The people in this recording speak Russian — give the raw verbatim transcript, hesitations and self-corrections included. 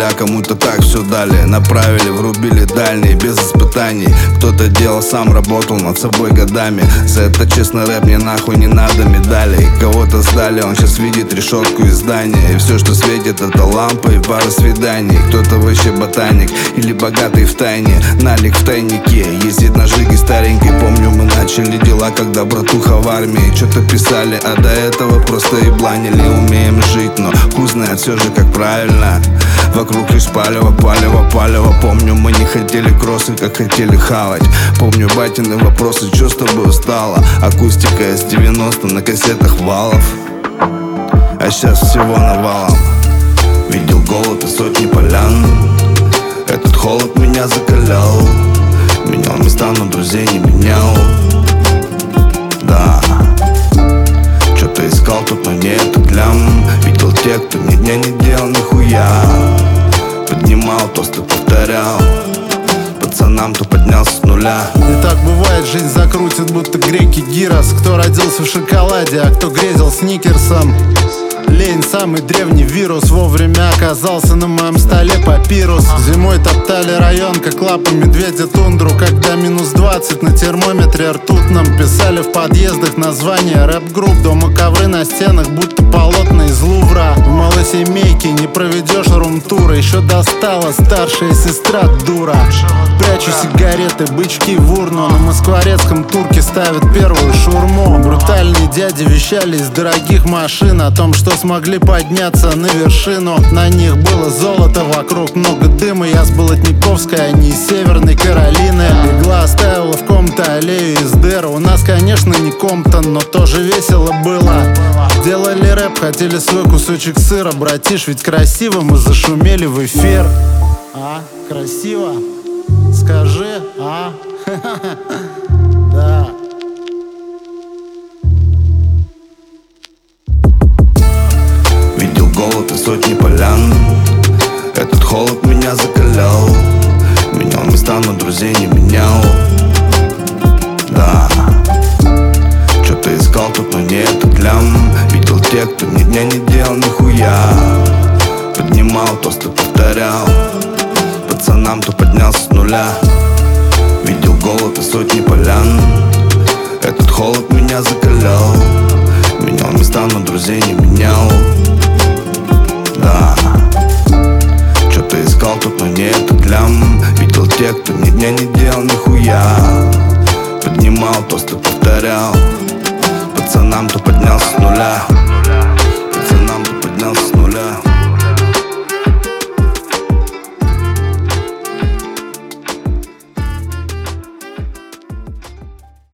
нуля, кому-то так все дали. Направили, врубили дальние, без испытаний. Кто-то делал сам, работал над собой годами. За это честно рэп, мне нахуй не надо медалей. Кого-то сдали, он сейчас видит решетку из здания. И все, что светит, это лампа и пара свиданий. Кто-то вообще ботаник или богатый в тайне. Налик в тайнике, ездит на жиге старенький. Помню, мы начали дела, когда братуха в армии. Что-то писали, а до этого просто ебланили. Умеем жить, но хуй знает все же как правильно. Вокруг лишь палево, палево, палево. Помню, мы не хотели кроссы, как хотели хавать. Помню батины вопросы, что с тобой стало. Акустика из девяностых на кассетах Валов. А сейчас всего навалом. Видел голод и сотни полян. Этот холод меня закалял. Менял места, но друзей не менял. Да, что-то искал тут, но не этот глям. Видел тех, кто ни дня не делал нихуя. Поднимал тосты, повторял. Пацанам, кто поднялся с нуля. И так бывает, жизнь закрутит, будто греки гирос. Кто родился в шоколаде, а кто грезил сникерсом. Лень, самый древний вирус, вовремя оказался на моем столе папирус. Зимой топтали район, как лапа медведя тундру. Когда минус двадцать на термометре ртутном. Писали в подъездах названия рэп-групп. Дома ковры на стенах, будто полотна из Лувра. В малосемейке не проведешь рум-тура. Еще достала старшая сестра дура. Прячу сигареты, бычки в урну. На москворецком турке ставят первую шурму. Брутальные дяди вещали из дорогих машин о том, что смогли подняться на вершину. На них было золото, вокруг много дыма. Я с Болотниковской, а не из Северной Каролины. Игла оставила в ком-то аллею из дыр. У нас, конечно, не Комптон, но тоже весело было. Делали рэп, хотели свой кусочек сыра. Братиш, ведь красиво мы зашумели в эфир. А, красиво? Скажи, а? Да. Видел голод и сотни полян. Этот холод меня закалял. Менял места, но друзей не менял. Да, что-то искал тут, но не этот глям. Видел тех, кто ни дня не делал нихуя. Поднимал тосты, повторял. Пацанам, кто поднялся с нуля. Видел голод и сотни полян. Этот холод меня закалял. Менял места, но друзей не менял. Да, что-то искал тут, но не этот глям. Видел тех, кто ни дня не делал нихуя. Поднимал тосты, повторял. Пацанам, кто поднялся с нуля.